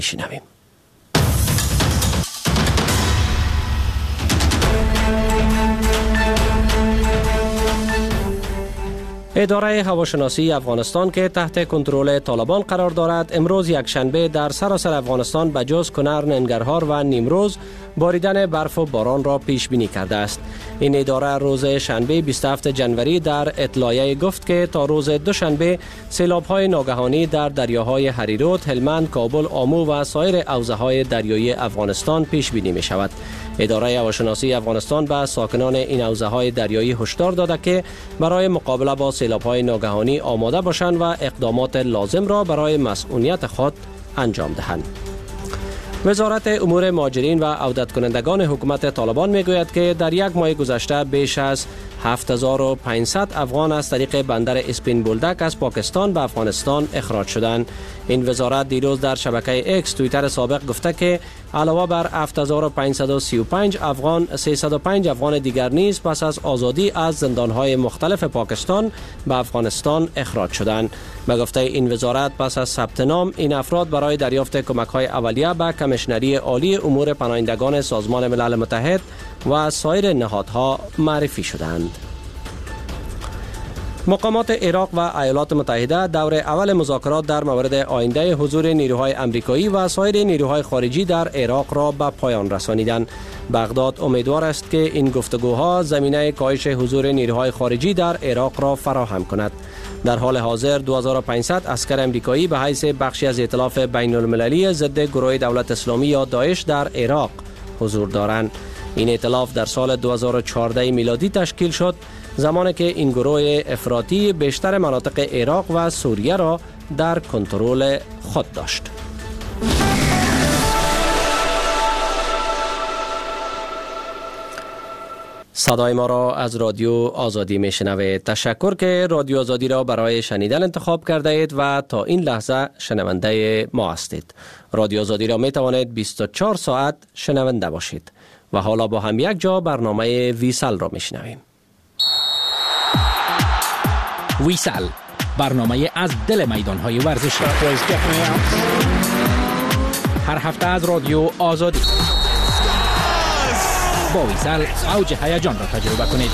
شنویم. اداره هواشناسی افغانستان که تحت کنترل طالبان قرار دارد امروز یکشنبه در سراسر افغانستان به جز کنر، ننگرهار و نیمروز باریدن برف و باران را پیش بینی کرده است. این اداره روز شنبه 27 جنوری در اطلاعیه گفت که تا روز دوشنبه سیلاب‌های ناگهانی در دریاهای هریرود، هلمند، کابل، آمو و سایر حوزه‌های دریایی افغانستان پیش بینی می شود. اداره هواشناسی افغانستان به ساکنان این حوزه‌های دریایی هشدار داده که برای مقابله با سیلاب‌های ناگهانی آماده باشند و اقدامات لازم را برای مسئولیت خود انجام دهند. وزارت امور مهاجرین و عودت کنندگان حکومت طالبان میگوید که در یک ماه گذشته بیش از 7500 افغان از طریق بندر اسپین بولدک از پاکستان به افغانستان اخراج شدند. این وزارت دیروز در شبکه اکس توییتر سابق گفته که علاوه بر 7535 افغان، 305 افغان دیگر نیز پس از آزادی از زندانهای مختلف پاکستان به افغانستان اخراج شدند. به گفته این وزارت پس از ثبت نام این افراد برای دریافت کمک‌های اولیه به کمیشنری عالی امور پناهندگان سازمان ملل متحد و سایر نهادها معرفی شدند. مقامات عراق و ایالات متحده دور اول مذاکرات در مورد آینده حضور نیروهای آمریکایی و سایر نیروهای خارجی در عراق را به پایان رسانیدند. بغداد امیدوار است که این گفتگوها زمینه کاهش حضور نیروهای خارجی در عراق را فراهم کند. در حال حاضر 2500 عسکر آمریکایی به حیث بخشی از ائتلاف بین المللی ضد گروه دولت اسلامی یا داعش در عراق حضور دارند. این ائتلاف در سال 2014 میلادی تشکیل شد، زمانی که این گروه افراطی بیشتر مناطق عراق و سوریه را در کنترل خود داشت. صدای ما را از رادیو آزادی میشنوید. تشکر که رادیو آزادی را برای شنیدن انتخاب کرده اید و تا این لحظه شنونده ما هستید. رادیو آزادی را می توانید 24 ساعت شنونده باشید. و حالا با هم یک جا برنامه ویسل را میشنویم. ویسل، برنامه از دل میدان‌های ورزشی. هر هفته از رادیو آزادی. با ویسل اوج هیجان را تجربه کنید.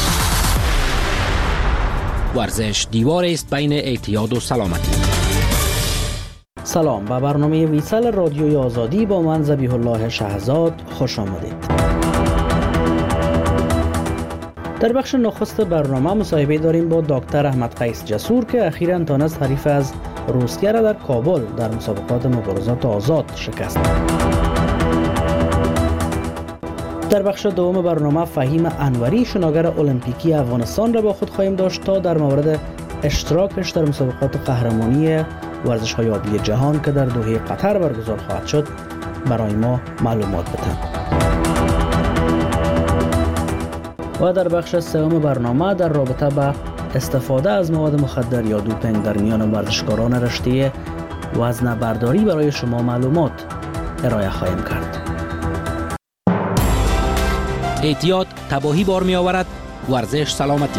ورزش دیواری است بین اعتیاد و سلامتی. سلام، به برنامه ویسل رادیوی آزادی با من ذبیح الله شهزاد خوش آمدید. در بخش نخست برنامه مصاحبه داریم با دکتر احمد قیس جسور که اخیراً تانست حریف از روسیه را در کابل در مسابقات مبارزات آزاد شکست. در بخش دوم برنامه فهیم انوری شناگر المپیکی افغانستان را با خود خواهیم داشت تا در مورد اشتراکش در مسابقات قهرمانی ورزش‌های آبی جهان که در دوحه قطر برگزار خواهد شد برای ما معلومات بدهد. و در بخش سوم برنامه در رابطه با استفاده از مواد مخدر یا دوپینگ در میان ورزشکاران رشته وزنه برداری برای شما معلومات ارائه خواهیم کرد. اعتیاد تباهی بار می آورد، ورزش سلامتی.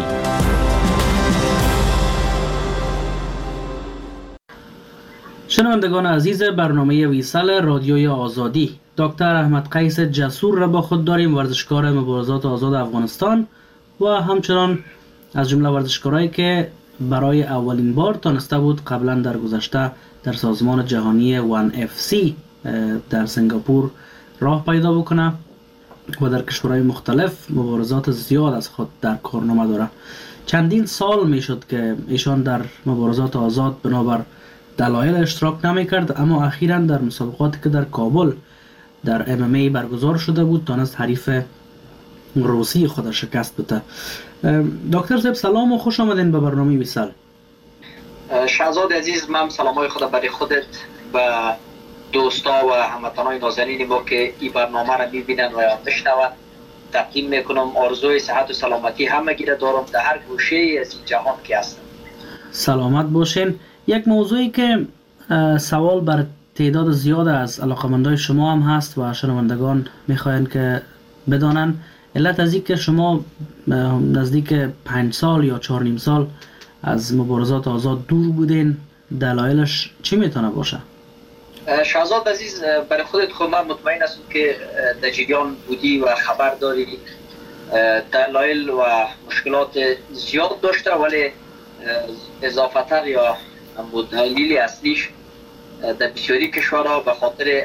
شنوندگان عزیز برنامه ویسل رادیوی آزادی، دکتر احمد قیس جسور را با خود داریم، ورزشکار مبارزات آزاد افغانستان و همچنان از جمله ورزشکارایی که برای اولین بار تانسته بود قبلا در گذشته در سازمان جهانی 1FC در سنگاپور راه پیدا بکنه و در کشورهای مختلف مبارزات زیاد از خود در کارنامه داره. چندین سال می شد که ایشان در مبارزات آزاد بنابر دلایل اشتراک نمی کرد، اما اخیراً در مسابقاتی که در کابل در MMA برگزار شده بود تانست حریف روسی خود شکست بده. دکتر صاحب سلام و خوش آمدین به برنامه ویسل. شهزاد عزیز، من سلامای خدا برای خودت و دوستا و هموطنان نازنین ما که این برنامه را میبینن و میشنون تقدیم میکنم. آرزوی صحت و سلامتی همگی را دارم در هر گوشه از این جهان که هستم. سلامت باشین. یک موضوعی که سوال بر تعداد زیاد از علاقمندای شما هم هست و شنوندگان میخواین که بدانن، علت از این که شما نزدیک 5 سال یا 4.5 سال از مبارزات آزاد دور بودین، دلایلش چی میتونه باشه؟ شهزاد عزیز، برای خودت خود من مطمئن هستم که در جریان بودی و خبر داری. دلایل و مشکلات زیاد داشته، ولی اضافتر یا دلیل اصلیش در بسیاری کشورها به خاطر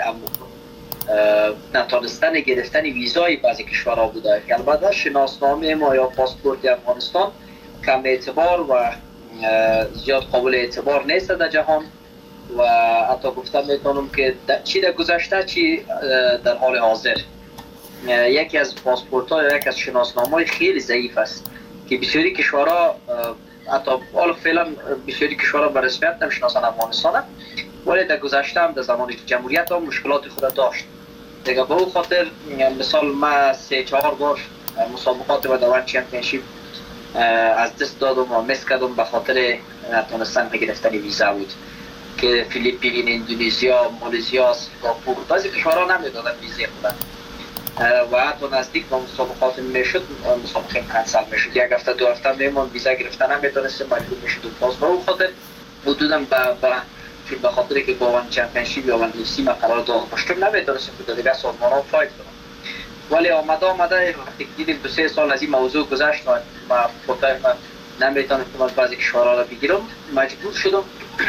نتانستن گرفتن ویزای بعضی کشورها بوده که البته شناسنامه ما یا پاسپورت افغانستان کم اعتبار و زیاد قابل اعتبار نیست در جهان و حتی گفتم میتونم که چی در گذشته چی در حال حاضر یکی از پاسپورت ها یا یکی از شناسنامه خیلی ضعیف است که بسیاری کشورها حتی حالا فعلا بسیاری کشورها به رسمیت نمیشناسن افغانستان، ولی در گذشته هم در زمان جمهوریت هم مشکلات خود داشت دیگه. به اون خاطر مثال ما 3-4 بار مسابقات و دوان چمپیونشیپ از دست دادم و مس کردم به خاطر نتونستن گرفتن ویزا بود که فیلیپین، اندونزیا، مالزیا، سنگاپور بعضی کشورها نمیدادن ویزا خودن و حتی نزدیک به مسابقات میشد مسابقه کنسل میشد. یک هفته 2 هفته میمون ویزا گرفتن نمیتونستیم، مجبور میشدیم باز. به اون خاطر حدوداً به خاطر که با وان چمپیونشیپ یا وان UFC ما قرار داشتیم نمیتونستیم که دیگه سازمان‌ها فایت کنیم، ولی آمده وقتی دیدیم 2-3 سال از این موضوع گذشت و ما نمیتونم که از بعضی کشورها را بگیرم، مجبور شدم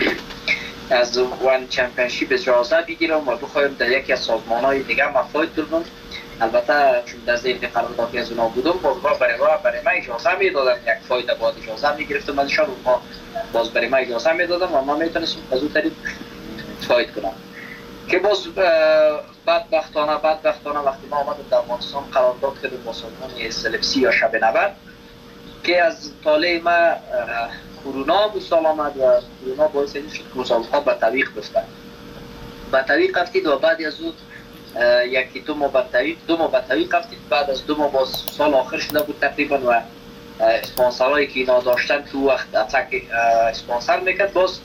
از وان چمپیونشیپ اجازه بگیرم و بخوایم در یکی از سازمان‌های دیگه ما فایت کنم. البته چون در ذهن قراردادی از اونا بودم برای من اجازه میدادن یک فایت باید اجازه میگرفتم ازشان و باز برای من اجازه میدادم و ما میتونستم از اون طریق فایت کنم که باز بدبختانه وقتی ما آمدیم در افغانستان قرارداد کردیم با سازمان سلپسی یا شب نبرد که از طالع ما کرونا بسال آمد و کرونا باعث این شد که مسابقه به تعویق بفتن. به تعویق رفتید و بعد از اون یکی 2 ماه به تعویق رفتید. بعد از 2 ماه باز سال آخر شده بود تقریبا و اسپانسرهایی که اینا داشتن تو وقت اتک اسپانسر میکرد باز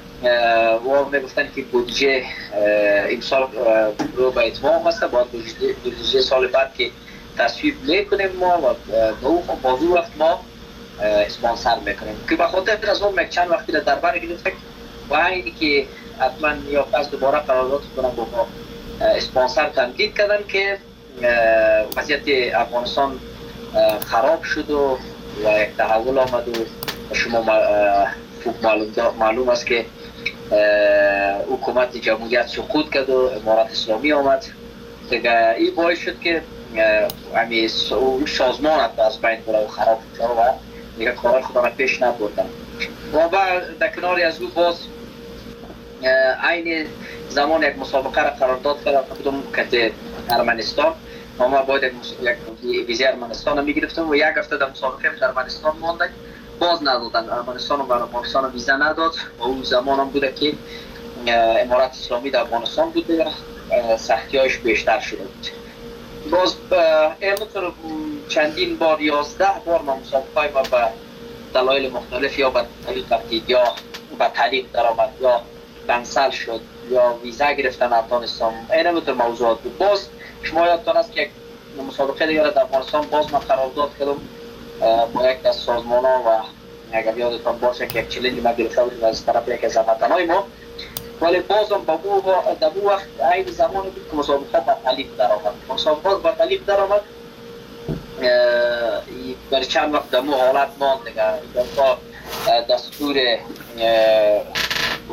و میگفتن که بودجه امسال رو به اتمام هسته، باید بودجه سال بعد که تصویب میکنیم ما و باز اون وقت ما اسپانسر میکنیم که به خاطر از اون چند وقتی در بر گرفتیم و اینی که حتما یا از دوباره قرارداد کنم با اسپانسر تمدید کردن که وضعیت افغانستان خراب شد و یک تحول آمد و شما معلوم است که حکومت جمهوریت سقوط کرد و امارت اسلامی آمد دیگه. این باعث شد که همین سازمان از بین بره و خراب شد و دیگه کارهای خودم پیش نبردن و بعد در کناری از او باز عین زمان یک مسابقه را قرارداد کردم که ارمنستان ما باید یک ویزای ارمنستان رو میگرفتم و یک هفته در مسابقه در ارمنستان ماندیم باز ندادن. ارمنستان و افغانستان ویزا نداد و اون زمان هم بوده که امارت اسلامی در افغانستان بود و سختی‌هایش بیشتر شده بود. باز اینطور چندین بار 11 بار ما مسابقه ما به دلایل مختلف یا به تعلیق رفتید یا به تعلیق درآمد یا کنسل شد یا ویزا گرفتن افغانستان. اینطور موضوعات بود. باز شما یادتان است که یک مسابقه دیگر در افغانستان باز من قرارداد کردم با یک از سازمان‌ها و اگر یادتان باشه که یک چلنج ما گرفته بودیم از طرف یک از هموطنهای ما، ولی بازم در اون وقت عین زمانی بود که مسابقه با تعلیق درآمد. مسابقات با تعلیق درآمد برای چند وقت در اون حالت ماند دیگه تا دستور و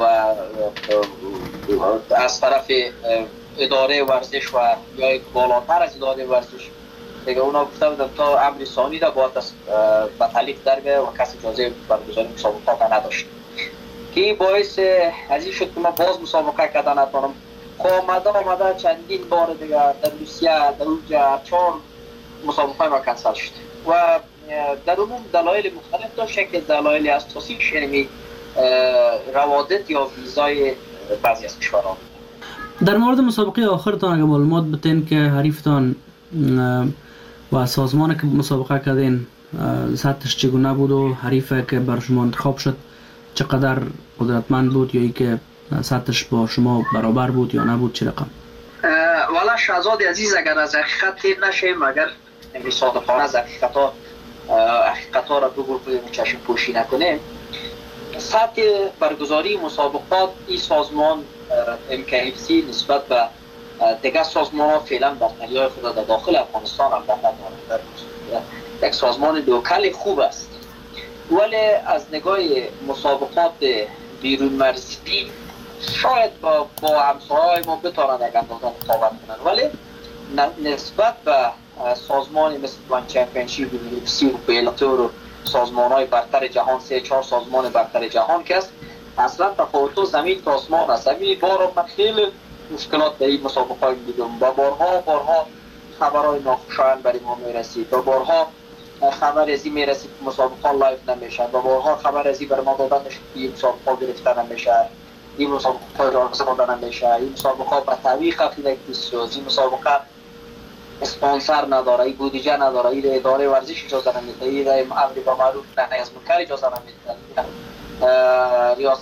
از طرف اداره ورزش و یا بالاتر از اداره ورزش دیگه اونا گفته بودن تا امر ثانی را باید به تعلیق در بیاید و کسی اجازه برگزاری مسابقات نداشت که باعث از این شد که من باز مسابقه کردن نتونم. خب آمده چندین بار دیگه در روسیه در اونجا 4 مسابقه ما کنسل شد و در عموم دلایل مختلف داشت که دلایل اساسیش یعنی روادت یا ویزای بعضی از کشورها. در مورد مسابقه آخرتان اگر معلومات بتین که حریفتان و سازمانی که مسابقه کردین سطحش چگونه بود و حریفه که بر شما انتخاب شد چقدر قدرتمند بود یا ای که سطحش با شما برابر بود یا نبود چه رقم؟ والا شهزاد عزیز اگر از حقیقت تیر نشیم، اگر صادقانه از حقیقت ها را بگو چشم پوشی نکنیم، سطح برگزاری مسابقات این سازمان MKFC نسبت به دیگر سازمان ها فعلا برتری های خود در داخل افغانستان هم دارد. یک سازمان لوکال خوب است، ولی از نگاه مسابقات بیرون مرزی شاید با همسایه‌های ما بتوانند یک اندازه مقاومت کنند، ولی نسبت به سازمانی مثل وان چمپیونشیپ و UFC و بیلاتور و سازمان‌های برتر جهان، 3-4 سازمان برتر جهان که است، اصلا تفاوت زمین تا آسمان است. همین بار من خیلی مشکلات در این مسابقه دیدم و بارها خبرهای ناخوشایند برای ما میرسید و بارها خبر ازی میرسید که مسابقه لایو نمیشه و بارها خبر ازی بر ما دادن میشه که این مسابقه گرفته نمیشه، این مسابقه راسته دادن نمیشه، این مسابقه به تعویق خفیده کسیوز، این مسابقه اسپانسر نداره، این بودجه نداره، این اداره ورزش اجازه نمیده، این امر به معروف نهی از منکر اجازه نمیده، ریاست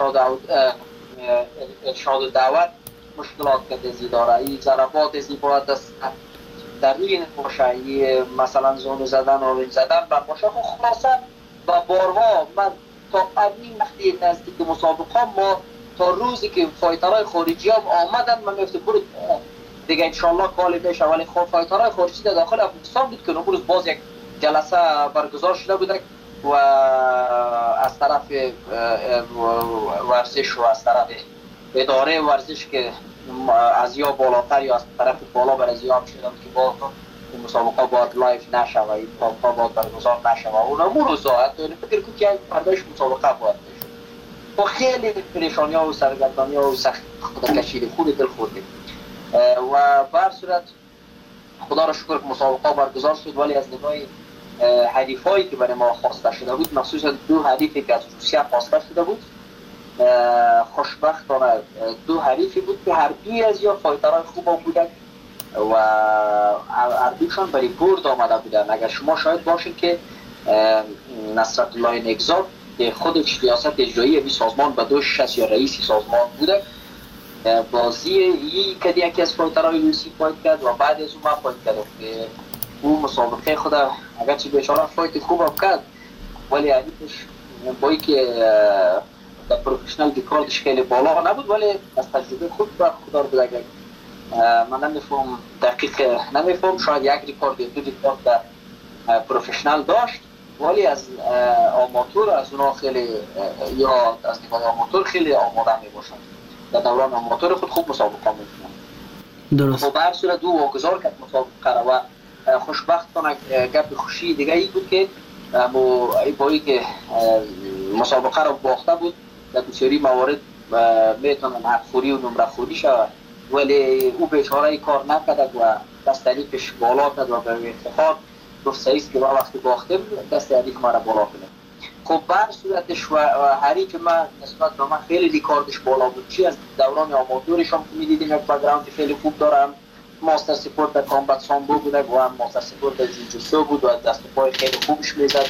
ارشاد و دعوت مشکلات که ازی داره، این ضربات ازی باید در این باشه، این مثلا زون زدن و رنج زدن بر باشه. خب خلاصا و بارها من تا این وقتی نزدیک مسابقه ما تا روزی که فایترهای خارجی هم آمدن من میفته برو دیگه انشالله کالی میشه، ولی خب فایترهای خارجی در داخل افغانستان بود که امروز باز یک جلسه برگزار شده بوده و از طرف ورزش و از طرف اداره ورزش که از یا بالاتر یا از طرف بالا بر از یا هم شدم که با این مسابقه باید لایف نشه و این مسابقه باید برگزار نشه و اون امروز حتی فکر کنم که فرداش مسابقه باید بشه. با خیلی پریشانی ها و سرگردانی ها و سخت خدا کشیده خود دل خوردیم و بر صورت خدا را شکر که مسابقه برگزار شد، ولی از نگاه حریفایی که برای ما خواسته شده بود، مخصوصا 2 حریفی که از روسیه خواسته شده بود، خوشبختانه 2 حریفی بود که هر دوی از یا فایترهای خوب بودن و هر دوشان برای برد آمده بودن. اگر شما شاید باشین که نصرت الله نگزاد که خودش ریاست اجرایی این سازمان به 2 یا رئیس سازمان بوده، بازی ای که یکی از فایترهای روسی فایت کرد و بعد از اون من فایت کرد که اون مسابقه خود اگرچه بیچاره فایت خوب هم کرد، ولی حریفش با ای که در پروفیشنال ریکاردش خیلی بالا نبود، ولی از تجربه خود برخوردار بود. اگر من نمیفهم دقیق نمیفهم، شاید یک ریکارد یا 2 ریکارد در پروفیشنال داشت، ولی از آماتور از اونا خیلی یا از نگاه آماتور خیلی آماده می باشند، در دوران آماتور خود خوب مسابقه میکنند. درست. خب هر صورت 2 واگذار کرد مسابقه را و خوشبختانه گپ خوشی دیگه ای بود که با ای که مسابقه را باخته بود در بسیاری موارد میتونن حقخوری و نمره خوری شود، ولی او بیچاره کار نکرد و دست حریفش بالا کرد و به افتخار گفت سعیست که ما وقتی باختیم دست حریف ما را بالا کنیم. خب بر صورتش و حریف من نسبت به من خیلی ریکاردش بالا بود، چی از دوران آماتورش هم میدیدیم یک بک‌گراند خیلی خوب دارم، ماستر سپورت در کامبت سامبو بوده و هم ماستر سپورت در جوجوتسو بود و دست پای خیلی خوبش میزد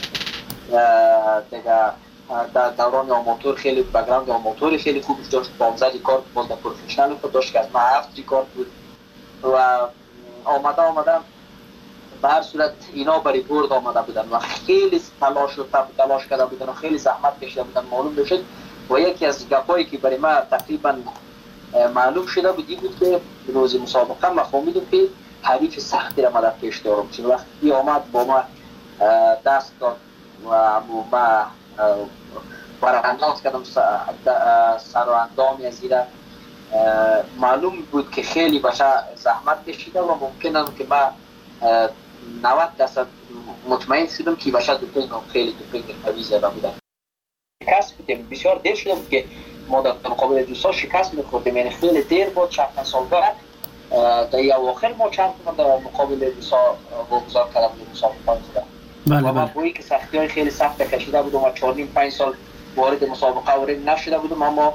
دیگه. در دوران آماتور خیلی بک‌گراند آماتور خیلی خوبش داشت، 15 ریکارد باز در پروفشنال خود داشت که از من 7 ریکارد بود و آمدم به هر صورت اینا برای برد آمده بودن و خیلی تلاش کرده بودن و خیلی زحمت کشیده بودن. معلوم بشد و یکی از گپایی که برای ما تقریبا معلوم شده بودی بود که روز مسابقه ما فهمیدم که حریف سختی را ما در پیش دارم، چون وقتی آمد با ما دست داد و ما برانداز کردم سر و اندامی از ایره، معلوم بود که خیلی بشه زحمت کشیده و ممکنه که ما 90% مطمئن شدم که بشه دوپینگ خیلی دوپینگ قوی زده بودن. شکست بودیم، بسیار دیر شده بود که ما در مقابل دوستا شکست میخوردیم، یعنی خیلی دیر بود، چند سال بعد در اواخر ما چند در مقابل دوستا واگذار کرده بودیم مسابقه خودم. و من بایی که سختی های خیلی سخت کشیده بودم و 4.5 سال وارد مسابقه وارد نشده بودم، اما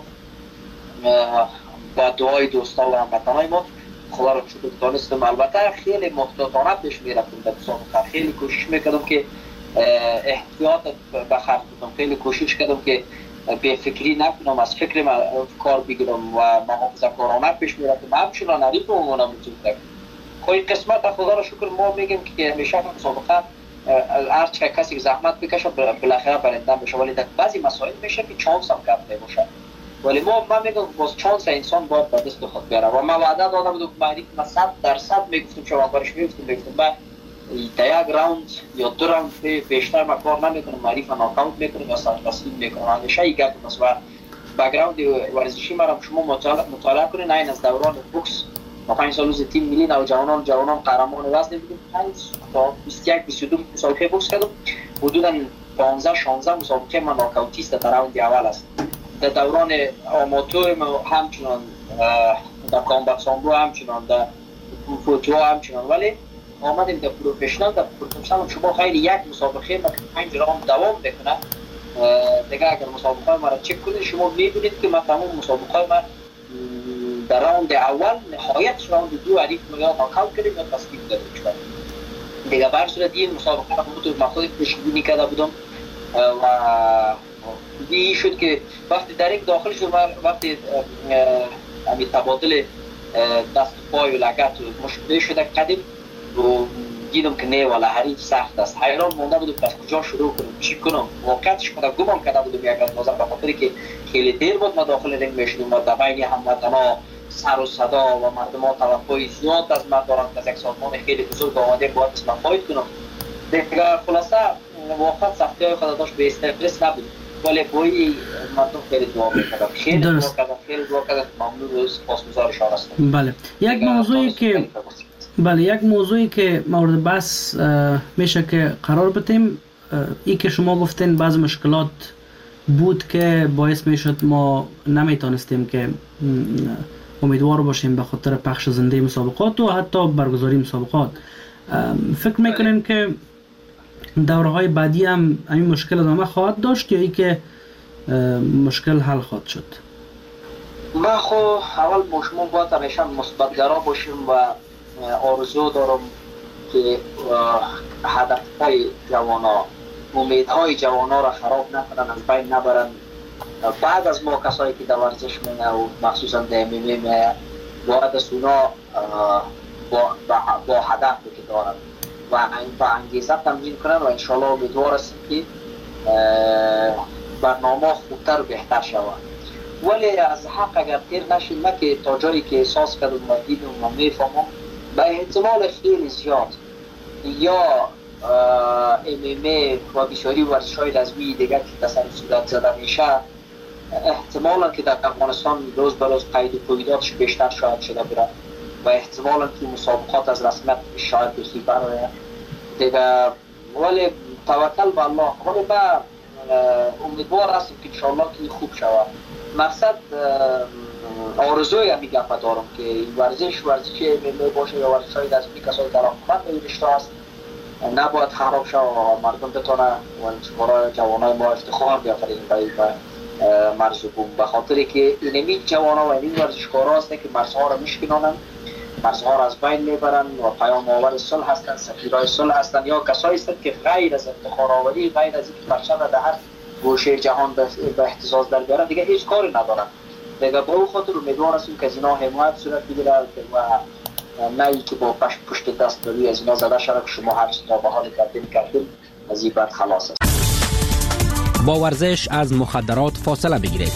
با دعای دوستا و هموطنای ما خدا را شکر دانستم. البته خیلی محتاطانه پیش میرفتم در مسابقه، خیلی کوشش میکردم که احتیاط بخرج کنم، خیلی کوشش کردم که به فکری نکنم، از فکر من کار بگیرم و محافظه‌کارانه پیش میرفتم، همچنان حریف اونم میتونم. خواهی قسمت خدا را شکر ما میگیم که همیشه مسابقه هر چه کسی زحمت بکشه بالاخره برنده بشه، ولی در بعضی مسائل میشه که چانس هم کم نباشه ولی من میگم باز چانس انسان باید به دست خود بیاره و من وعده داده بودم معرفی من 100% میگفتم شما کارش میگفتم من تا یک راوند یا 2 راوند بیشتر من کار نمیکنم، معرفی ناکاوت میکنم یا سرتسلیم میکنم. همیشه این گپ است و بک‌گراند ورزشی مرا شما مطالعه کنین. این از دوران بوکس ما 5 سال روز تیم ملی نوجوانان قهرمان وزن بودیم، 5 تا 21 22 مسابقه بوکس کردم، حدودا 15 16 مسابقه من ناکاوتیست در راوند اول است. در دوران آماتور ما همچنان در کامبک سامبو همچنان در فوتو همچنان، ولی آمدیم در پروفشنال شما خیلی یک مسابقه ما 5 راوند دوام بکنه دیگه. اگر مسابقه ما را چک کنید شما میبینید که ما تمام مسابقه ما در راوند اول نهایت راوند 2 حریف ما یا ناکاوت کردیم یا تسلیم دادیم دیگه. بر صورت این مسابقه ما خود پیش‌بینی کرده بودم و این شد که وقتی در یک داخل شد وقتی همین تبادل دست پای و لگت مشکل شده قدیم و دیدم که نه والا حریف سخت است. حیران مونده بودم از کجا شروع کنم چی کنم. واقعیتش خودم گمان کرده بودم یک اندازه به خاطر که خیلی دیر بود ما داخل رنگ میشدیم و در بین هموطنا سر و صدا و مردم ها توقع زیاد از من دارند که از یک سازمان خیلی بزرگ آمده باید اسم فاید کنم دیگه. خلاصه واقعا سختی های خود داشت به استرس نبود ولی بایی مردم خیلی دعا میکردم، خیلی دعا کردم ممنون و سپاسگزارشان هستم. بله یک موضوعی که مورد بحث میشه که قرار بدیم ای که شما گفتین بعض مشکلات بود که باعث میشد ما نمیتونستیم که امیدوار باشیم به خاطر پخش زنده مسابقات و حتی برگزاری مسابقات. فکر میکنین که دوره‌های بعدی هم این مشکل ادامه خواهد داشت یا ای که مشکل حل خواهد شد؟ ما خو اول شما باید همیشه مثبت‌گرا باشیم و آرزو دارم که هدف‌های جوانا امیدهای جوانا را خراب نکنن، از بین نبرن. بعد از ما کسایی که در ورزش می‌نه و مخصوصا در MMA باید از اونا با هدفی که دارن و با انگیزه تمرین کنن و انشالله امیدوار هستیم که برنامه خوبتر و بهتر شود. ولی از حق اگر تیر نشیم ما که تا جایی که احساس کردم و دیدم و میفهمم به احتمال خیلی زیاد یا MMA و بسیاری ورزش‌های رزمی دیگر که تصرف صورت زده میشه احتمالا که در افغانستان روز به روز قید و قیوداتش بیشتر شاید شده بره و احتمالا که مسابقات از رسمیت شاید بخی برای دیگه. ولی توکل به الله. ولی با امیدوار هستم که انشاءالله که خوب شود. مقصد آرزوی همی گفت دارم که این ورزشی MMA باشه یا ورزش‌های دستی کسایی که علاقمند به رشته هست نباید خراب شود و مردم بتونه برای جوانای ما افتخار بیافرین به مرزبون، به خاطر که اینمی جوانا و این ورزشکارا هستند که مرزها را میشکنانند، مرزها را از بین میبرن و پیام آور صلح هستند، سفیرای صلح هستند یا کسایی هستند که غیر از افتخار آوری، غیر از اینکه پرچم را در هر گوشه جهان به اهتزاز در بیارن دیگه هیچ کاری ندارن. دیگه به او خاطر امیدوار هستیم که از اینا حمایت صورت بگیره و نه ای که با پشت دست داری از اینا زده شده که شما هر چی تا به حال کردیم از این بد خلاص است. با ورزش از مخدرات فاصله بگیرید.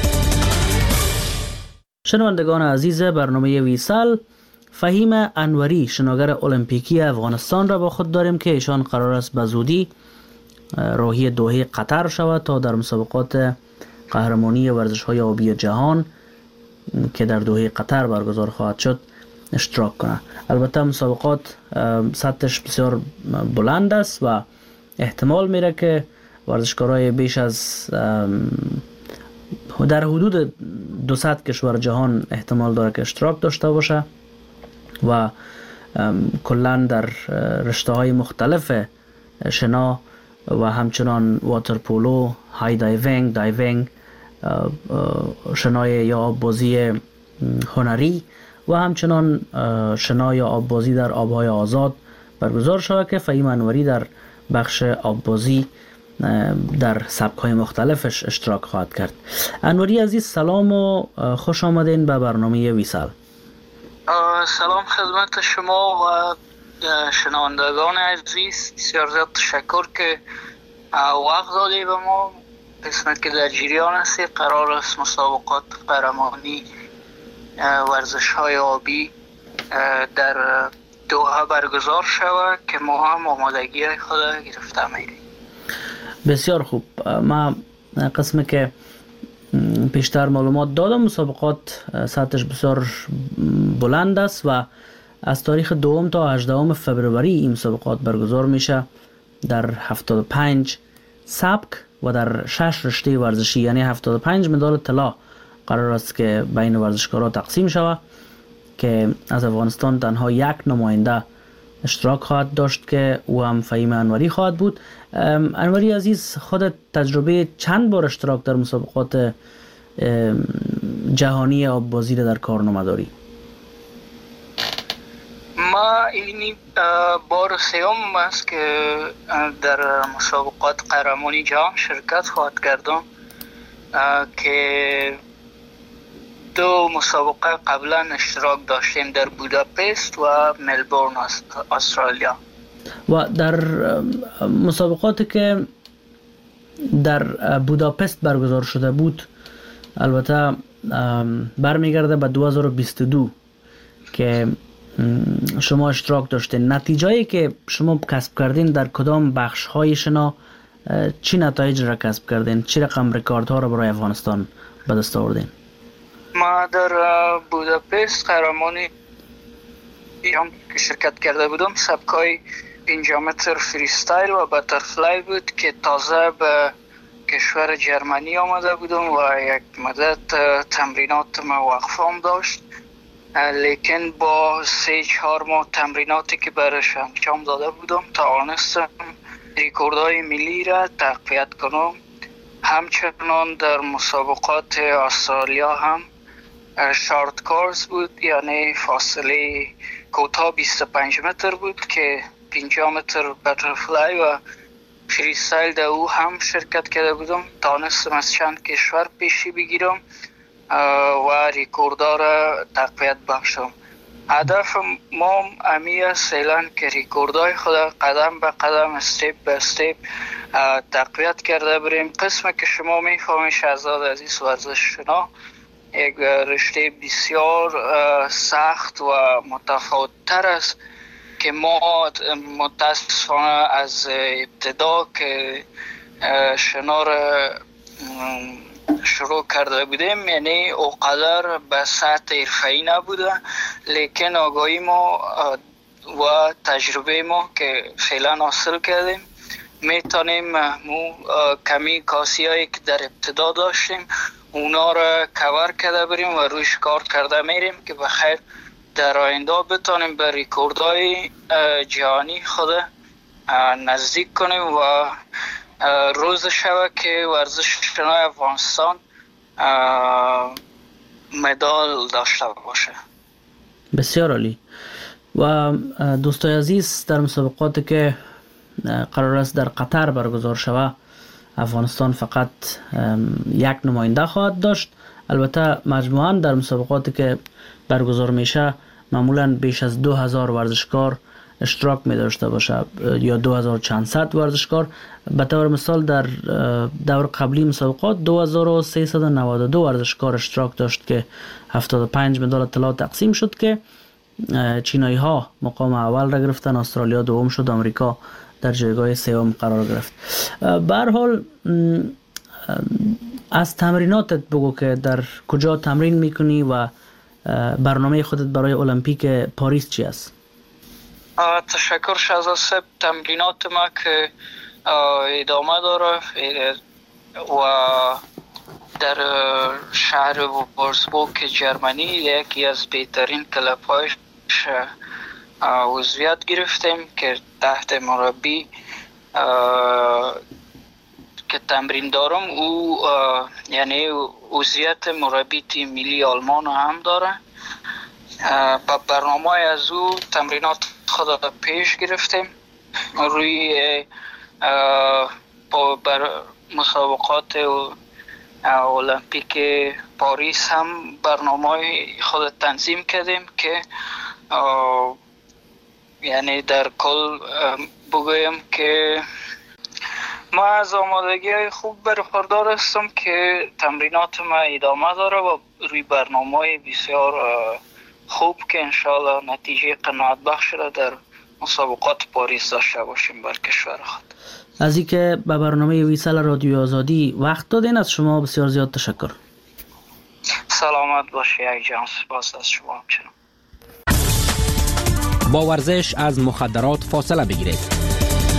شنوندگان عزیز برنامه ویسال، فهیم انوری شناگر المپیکی افغانستان را با خود داریم که ایشان قرار است به زودی راهی دوحه قطر شود تا در مسابقات قهرمانی ورزش‌های آبی جهان که در دوحه قطر برگزار خواهد شد اشتراک کنه. البته مسابقات سطحش بسیار بلند است و احتمال میره که ورزشکارای بیش از در حدود 200 کشور جهان احتمال داره که اشتراک داشته باشه و کلا در رشته‌های مختلف شنا و همچنان واترپولو، های دایوینگ، شنای یا آببازی هنری و همچنان شنا یا آببازی در آبهای آزاد برگزار شود که فهیم انوری در بخش آببازی در سبک‌های مختلفش اشتراک خواهد کرد. انوری عزیز سلام و خوش آمدین به برنامه ویسال. سلام خدمت شما و شنوندگان عزیز، بسیار زیاد تشکر که وقت دادی به ما قسمت که در جریان است قرار است مسابقات قهرمانی ورزش های آبی در دوحه برگزار شود که ما هم آمادگی خود گرفته می‌ریم. بسیار خوب. ما قسمی که بیشتر معلومات دادم، مسابقات سطحش بسیار بلند است و از تاریخ 2 تا 18 فوریه این مسابقات برگزار میشه در 75 سبک و در 6 رشته ورزشی، یعنی 75 مدال طلا قرار است که بین ورزشکاران تقسیم شود که از افغانستان تنها یک نماینده اشتراک خواهد داشت که او هم فهیم انوری خواهد بود. انوری عزیز، خودت تجربه چند بار اشتراک در مسابقات جهانی آببازی در کارنامه داری؟ ما اینی بار سوم است که در مسابقات قهرمانی جهان شرکت خواهد کردم که 2 مسابقه قبلا اشتراک داشتیم در بوداپست و ملبورن استرالیا. و در مسابقاتی که در بوداپست برگزار شده بود، البته برمیگرده به 2022 که شما اشتراک داشتین، نتیجه‌ای که شما کسب کردین در کدام بخش های شنا چی نتایج را کسب کردین؟ چی رقم رکوردها را برای افغانستان به دست آوردین؟ ما در بوداپست قهرمانی هم که شرکت کرده بودم سبکای 5 متر فریستایل و باترفلای بود که تازه به کشور جرمنی آمده بودم و یک مدت تمرینات ما وقفم داشت، لیکن با 3-4 ماه تمریناتی که برش انجام داده بودم توانستم ریکوردهای ملی را تقویت کنم. همچنان در مسابقات استرالیا هم شارت کورس بود، یعنی فاصله کوتاه 25 متر بود که 5 متر باترفلای و فریستایل در او هم شرکت کرده بودم. توانستم از چند کشور پیشی بگیرم و ریکوردها را تقویت بخشم. هدف ما امی است فعلا که ریکوردهای خود قدم به قدم، استیپ به استیپ تقویت کرده بریم. قسم که شما میفهمید شهزاد عزیز، ورزش شنا یک رشته بسیار سخت و متفاوت تر است که ما متاسفانه از ابتدا که شنا را شروع کرده بودیم، یعنی اوقدر به سطح حرفه‌ای نبوده، لیکن آگاهی ما و تجربه ما که فعلا حاصل کردیم میتونیم کمی کاسی هایی که در ابتدا داشتیم اونا را کور کرده بریم و رویش کار کرده میریم که بخیر در آینده بتونیم به ریکوردهای جهانی خود نزدیک کنیم و روز شود که ورزش شنای افغانستان مدال داشته باشه. بسیار عالی. و دوستای عزیز، در مسابقاتی که قرار است در قطر برگزار شود افغانستان فقط یک نماینده خواهد داشت. البته مجموعاً در مسابقاتی که برگزار میشه معمولاً بیش از 2000 ورزشکار اشتراک می داشته باشه یا 2400 ورزشکار. به طور مثال در دور قبلی مسابقات 2392 ورزشکار اشتراک داشت که 75 مدال طلا تقسیم شد که چینایی ها مقام اول را گرفتن، استرالیا دوم شد، آمریکا در جایگاه سوم قرار گرفت. به هر حال از تمریناتت بگو که در کجا تمرین میکنی و برنامه خودت برای المپیک پاریس چی است؟ تشکر شهزاد صاحب. تمرینات ما که ادامه داره و در شهر وورزبورگ جرمنی یکی از بهترین کلب‌هایش عضویت گرفتیم که تحت مربی که تمرین دارم او یعنی عضویت مربی تیم ملی آلمان هم داره. با برنامه از او تمرینات خود پیش گرفتیم روی بر مسابقات المپیک پاریس هم برنامه خود تنظیم کردیم که یعنی در کل بگویم که ما از آمادگی های خوب برخوردار هستم که تمرینات ما ادامه داره و روی برنامه بسیار خوب که انشاءالله نتیجه قناعت بخش را در مسابقات پاریس داشته باشیم بر کشور خود. از اینکه به برنامه ویسال رادیوی آزادی وقت دادین از شما بسیار زیاد تشکر. سلامت باشی ای جان، سپاس از شما همچنان. با ورزش از مخدرات فاصله بگیرید.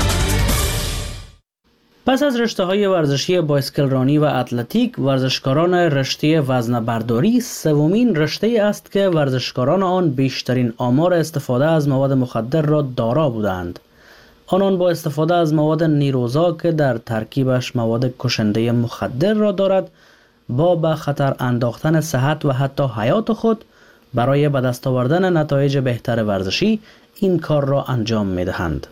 پس از رشته‌های ورزشی بایسکل رانی و اتلتیک، ورزشکاران رشته وزنه برداری سومین رشته است که ورزشکاران آن بیشترین آمار استفاده از مواد مخدر را دارا بودند. آنان با استفاده از مواد نیروزا که در ترکیبش مواد کشنده مخدر را دارد، با به خطر انداختن صحت و حتی حیات خود برای به دست آوردن نتایج بهتر ورزشی این کار را انجام می‌دهند.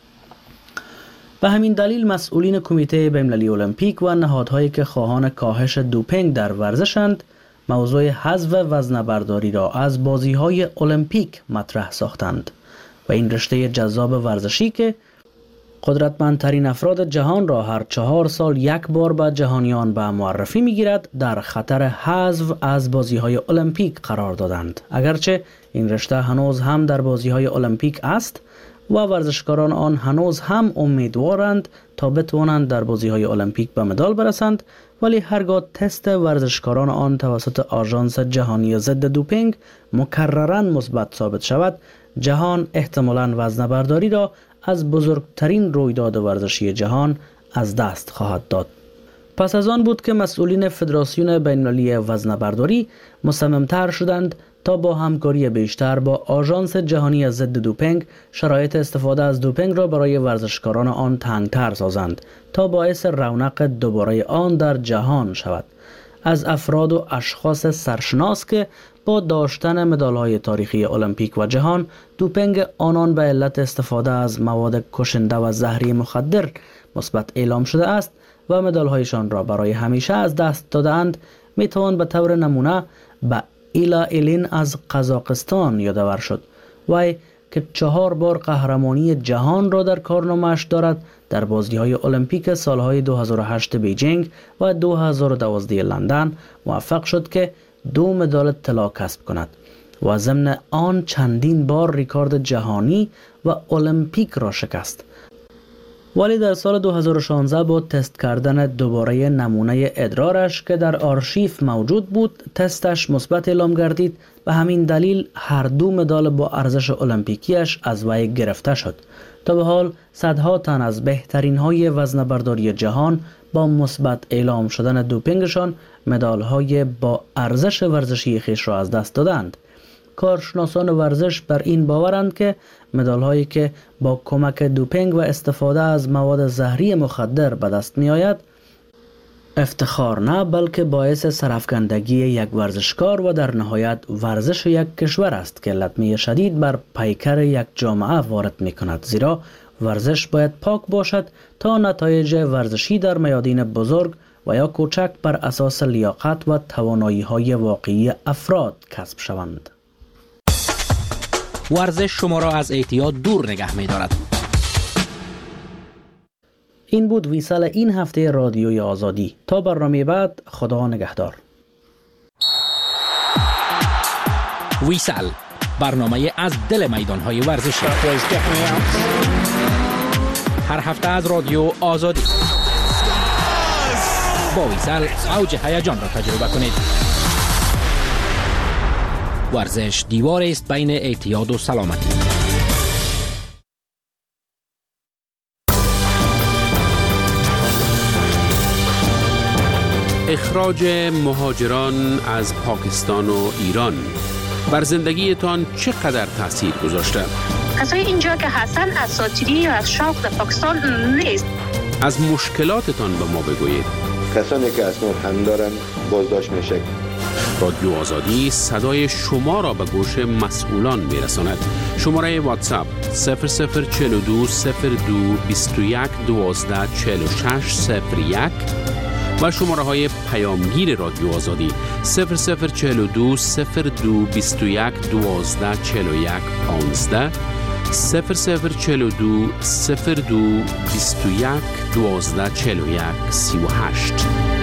به همین دلیل مسئولین کمیته بین‌المللی المپیک و نهادهایی که خواهان کاهش دوپینگ در ورزشند، موضوع حذف وزنه برداری را از بازی‌های المپیک مطرح ساختند و این رشته جذاب ورزشی که قدرتمندترین افراد جهان را هر 4 سال یک بار به جهانیان به معرفی می‌گیرد، در خطر حذف از بازی‌های المپیک قرار دادند. اگرچه این رشته هنوز هم در بازی‌های المپیک است و ورزشکاران آن هنوز هم امیدوارند تا بتوانند در بازی‌های المپیک به مدال برسند، ولی هرگاه تست ورزشکاران آن توسط آژانس جهانی ضد دوپینگ مکرراً مثبت ثابت شود، جهان احتمالاً وزنه برداری را از بزرگترین رویداد ورزشی جهان از دست خواهد داد. پس از آن بود که مسئولین فدراسیون بین‌المللی وزنه برداری مصمم‌تر شدند تا با همکاری بیشتر با آژانس جهانی ضد دوپینگ شرایط استفاده از دوپینگ را برای ورزشکاران آن تنگ‌تر سازند تا باعث رونق دوباره آن در جهان شود. از افراد و اشخاص سرشناس که با داشتن مدال‌های تاریخی المپیک و جهان دوپینگ آنان به علت استفاده از مواد کشنده و زهری مخدر مثبت اعلام شده است و مدال‌هایشان را برای همیشه از دست دادند، میتوان به طور نمونه به ایلا ایلین از قزاقستان یادآور شد، وی که 4 بار قهرمانی جهان را در کارنامه‌اش دارد، در بازی‌های المپیک سالهای 2008 بیجینگ و 2012 لندن موفق شد که 2 مدال طلا کسب کند و ضمن آن چندین بار رکورد جهانی و المپیک را شکست. ولی در سال 2016 با تست کردن دوباره نمونه ادرارش که در آرشیف موجود بود، تستش مثبت اعلام گردید. به همین دلیل هر 2 مدال با ارزش المپیکیش از وی گرفته شد. تا به حال صدها تن از بهترین های وزنه برداری جهان با مثبت اعلام شدن دوپینگشان مدال های با ارزش ورزشی خیش را از دست دادند. کارشناسان ورزش بر این باورند که مدال هایی که با کمک دوپینگ و استفاده از مواد زهری مخدر به دست می آید افتخار نه بلکه باعث سرافکندگی یک ورزشکار و در نهایت ورزش یک کشور است که لطمه شدید بر پیکر یک جامعه وارد می کند، زیرا ورزش باید پاک باشد تا نتایج ورزشی در میادین بزرگ و یا کوچک بر اساس لیاقت و توانایی های واقعی افراد کسب شوند. ورزش شما را از اعتیاد دور نگه می دارد. این بود ویسال این هفته رادیوی آزادی. تا برنامه بعد، خدا نگهدار. ویسال، برنامه از دل میدان‌های ورزشی. هر هفته از رادیو آزادی. با ویسال اوج هیجان را تجربه کنید. ورزش دیوار است بین اعتیاد و سلامتی. اخراج مهاجران از پاکستان و ایران بر زندگیتان چقدر تاثیر گذاشته؟ کسای اینجا که هستن اساطیری و از شوق در پاکستان نیست. از مشکلاتتان به ما بگویید. کسانی که اسناد هم دارن بازداشت میشه. رادیو آزادی صدای شما را به گوش مسئولان میرساند. شماره واتساپ 0042 02 21 12 46 01 و شماره های پیامگیر رادیو آزادی 0042 02 21 12 41 15 0042 02 21 12 41 38.